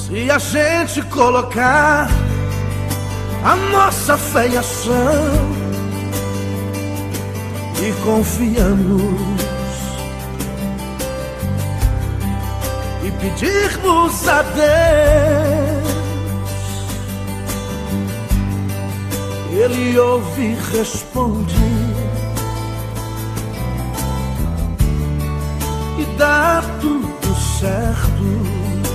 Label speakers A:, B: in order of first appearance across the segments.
A: Se a gente colocar a nossa fé em ação e confiamos e pedirmos a Deus, Ele ouve e responde e dá tudo certo.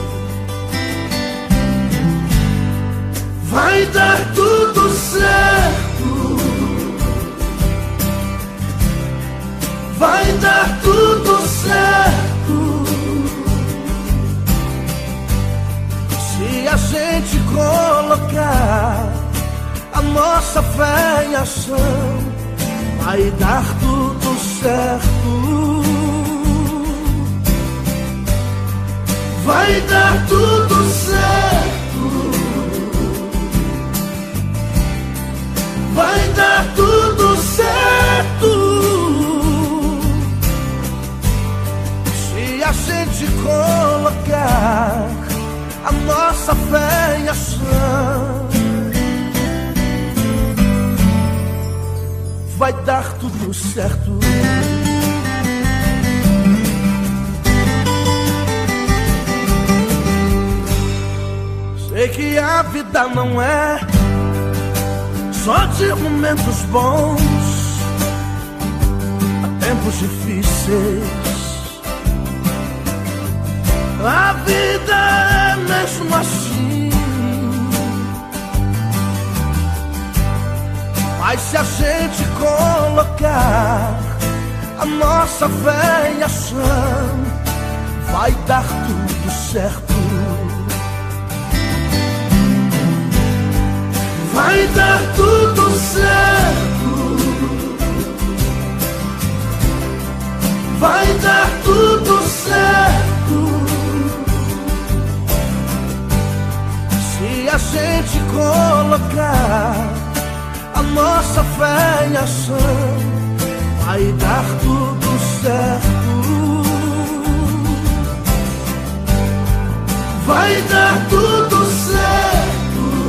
A: Vai dar tudo certo. Vai dar tudo certo. Se a gente colocar a nossa fé em ação, vai dar tudo certo. Vai dar tudo certo. Vai dar tudo certo. Se a gente colocar a nossa fé em ação, vai dar tudo certo. Sei que a vida não é só de momentos bons, há tempos difíceis. A vida é mesmo assim. Mas se a gente colocar a nossa fé em ação, vai dar tudo certo. Vai dar tudo certo. Vai dar tudo certo. Se a gente colocar a nossa fé em ação, vai dar tudo certo. Vai dar tudo certo.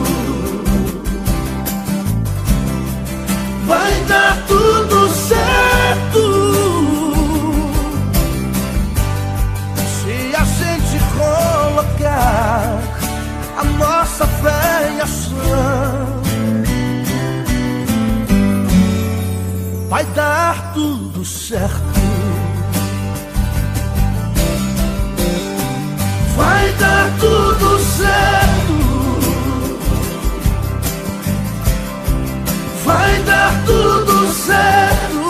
A: Vai dar tudo certo. Se a gente colocar a nossa fé em ação, vai dar tudo certo. Vai dar tudo certo. Vai dar tudo certo.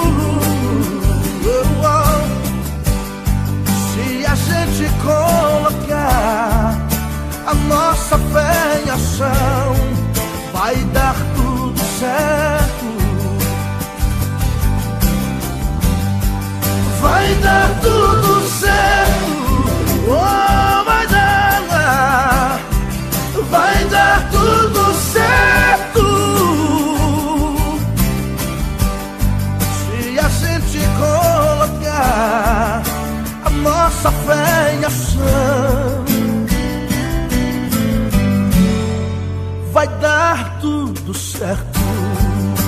A: Se a gente colocar a nossa fé em ação, vai dar tudo certo. Vai dar tudo certo. Oh, vai dar tudo certo. Se a gente colocar a nossa fé em ação, vai dar tudo certo.